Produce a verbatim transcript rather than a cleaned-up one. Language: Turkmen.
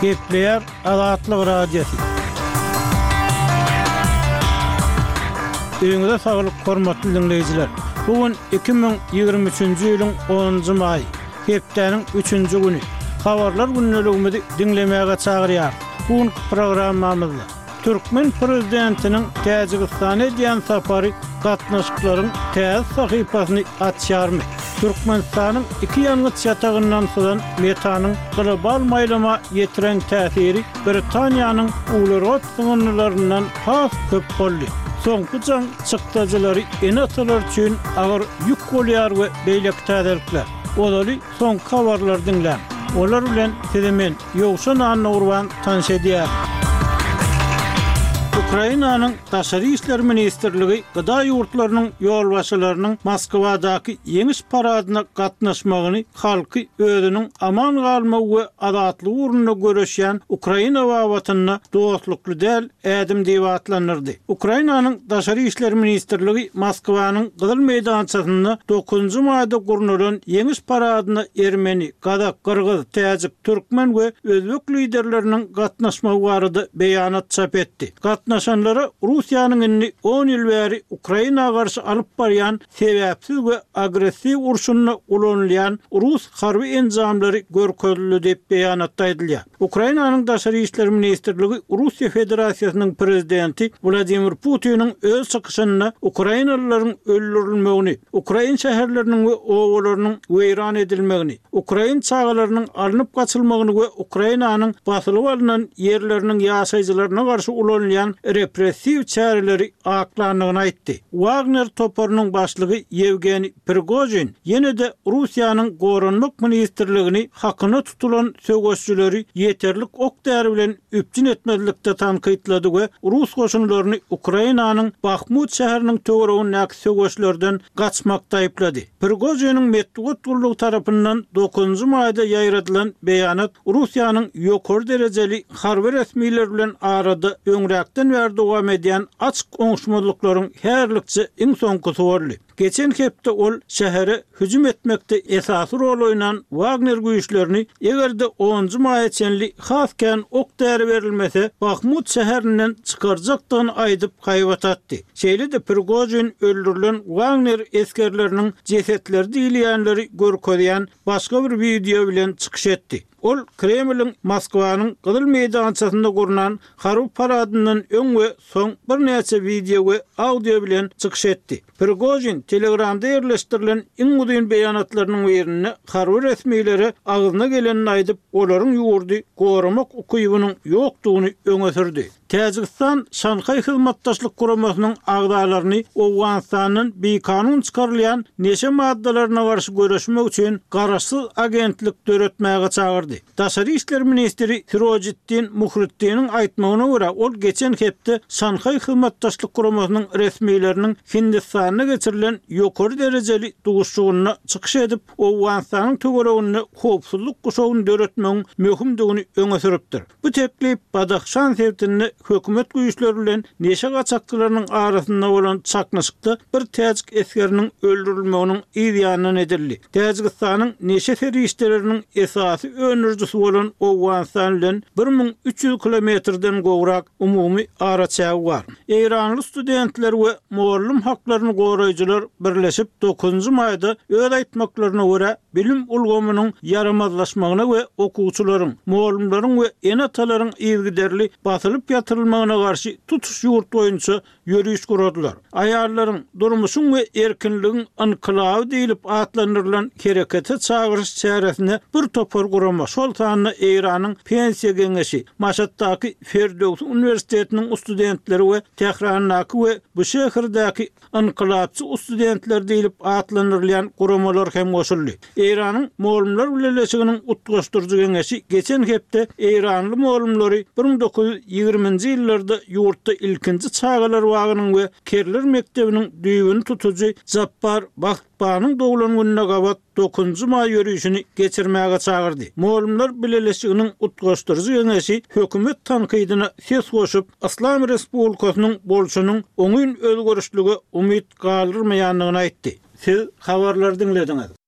Gepleyer Azatlyk Radiosu. Öňüňizde saglyk, hormatly dinleýijiler. Bugün iki bin ýygrimi üçünji ýylyň onunjy may, hepdeniň üçünji güni. Habarlar günneligimizi dinlemäge çagyrýar. Bugün programmamyzda Türkmen prezidentiniň Täjikistana diýen sapary gatnaşyklaryň täze sahypasyny açýarmy? Türkmenistanyň iki ýalňyç ýatagyndan soňra metanyň global maýlama ýetiren täsiri Britaniýanyň ularot sınırlarından has köp boldy. Soňky jaň çykdyjylary enatalar üçin agyr ýük bolýar we beýlek täzelikler. Olary soň habarlar dinlän. Olar bilen sizimen ýogşan anna urban tanşedýär. Ukrainanyň Daşary işler ministrligi gyda ýurtlarynyň ýolbaşçylarynyň Moskwadaky ýeňiş paradyna gatnaşmagyny halky özüniň aman galmagy we azatlyk uğruna göreşýän Ukraina wawatyna dostlukly däl ädim diýip atlanyrdy. Ukrainanyň Daşary işler ministrligi Moskwanyň Gyzyl meýdançasynda dokuzunjy maýda gurnulan ýeňiş paradyna Ermeni, Kazak, Kyrgyz, Täjik, Türkmen we Özbek liderleriniň gatnaşmagy barada beýanat çap etdi. Gatnaşanlara Russiýanyň inni on ýyl bäri Ukrainaga garşy alyp barýan sebäpsiz we agressiw urşunyna ulanylýan Rus harby enjamlary görkezli diýip beýanatda aýdylýar. Ukrainanyň Daşary işler ministrligi Russiýa Federasiýasynyň prezidenti Vladimir Putiniň öz çykyşyna Ukrainalylaryň öldürilmegini, Ukraina şäherleriniň we owalarynyň weýran edilmegini, Ukraina çağalarynyň alınıp gaçylmagyny we Ukrainanyň basylyp alynan ýerleriniň ýaşaýjylaryna garşy ulanylýan repressiv çäreleri aklanlygyny aýtdy. Wagner toparynyň başlygy Yevgeni Prigozhin ýene-de Russiýanyň goranmak ministrligini hakyna tutulan söwgeççileri ýeterlik ok däri bilen üpjün etmezlikde tankytlady we Rus goşunlaryny Ukrainanyň Bakhmut şäheriniň töweregindäki söwgeçlerden gaçmakda aýplady. Prigozhiniň Medvedev gurulugy tarapyndan dokuzunjy maýda ýaýradylan beýanat Russiýanyň ýokary derejeli harby resmiler bilen arada öňräkden bäri dowam edýän açyk oňuşmalyklaryň herlikçe iň soňkusy boldy. Geçen hepde ol şähere hüjüm etmekde esasy rol oýnan Wagner güýçlerini egerde onunjy maýa çenli hasken ok däri berilmese Bakhmut şäherinden çykarjakdygyny aýdyp gaýbatatdy. Şeýle-de Prigozhin öldürilen Wagner eskerleriniň jesetleri diýilýänleri görkezýän başga bir video bilen çykyş etdi. Ol Kremlin Moskwanyň Gyzyl meýdançasynda gurulan harby paradynyň öň we soň bir näçe video we audio bilen çykyş etdi. Prigozhin Telegramda ýerleşdirilen iň uzun beýanatlarynyň birinde harby resmiýlere agyna gelenini aýdyp, olaryň ýurdy goramak ukybynyň ýokdugyny öňe sürdi. Täjikistan Şanhay hyzmatdaşlyk guramasynyň agdalaryny Owganistanyň beýkanun çykarylýan neşe maddalaryna garşy göreşmek üçin garaşsyz agentlik döretmäge çagyrdy. Daşary işler ministri Sirojitdin Muhriddiniň aýtmagyna görä, ol geçen hepde Şanhay hyzmatdaşlyk guramasynyň resmiýleriniň Hindistana geçirilen ýokary derejeli duguşçugyna çykyş edip, Owganistanyň töwereginde howpsuzlyk guşagyny döretmegiň möhümdigini öňe süripdir. Bu teklip Badakhşan sewtini hökümet güýçleri bilen neşe gaçakçylarynyň arasynda bolan çaknaşykda bir täjik eskeriniň öldürilmeginiň ýa-da edildi. Täjikistanyň neşe ferişleriniň esasy önürjüsi bolan Owganistan bilen bir min üç ýüz kilometrden gowrak umumy araçagy bar. Eýranly studentler we muallim haklaryny goraýjylar birleşip dokuzunjy maýda öz aýtmaklaryna görä bilim ulgamynyň yaramazlaşmagyna we okuwçylaryň, muallimlaryň we enatalaryň ýergiderli basylyp ýatyrylmagyna garşy tutuş ýurt boýunça ýörüş guradylar. Aýallaryň durmuşyň we erkinligiň anklawy diýilip atlandyrylan herekete çagyryş çäresine bir topar gurama. Şol sanyna Eýranyň pensiýa geňeşi, Maşatdaky Ferdowsi Universitetiniň studentleri we Tehrandaky we bu şäherdaky anklapçy studentler diýilip atlandyrylan guramalar hem goşuldy. Eýranyň muallimler birleşiginiň utgaşdyrjy geňeşi geçen hepde Eýranly muallimlary bir min dokuz ýüz ýygrimiňji ýyllarda ýurtda ilkinji çağalar wagynyň we Kerler mektebiniň düýbüni tutujy Jappar Bahtbanyň dowulan gününe gabat dokuzunjy may ýörüşini geçirmäge çagyrdy. Muallimler birleşiginiň utgaşdyrjy geňeşi hökümet tankydyna ses goşup Islam Respublikasynyň bolşunyň oňyn özgörüşligi umyt galdyrmaýanlygyny aýtdy. Siz habarlar dinlediňiz.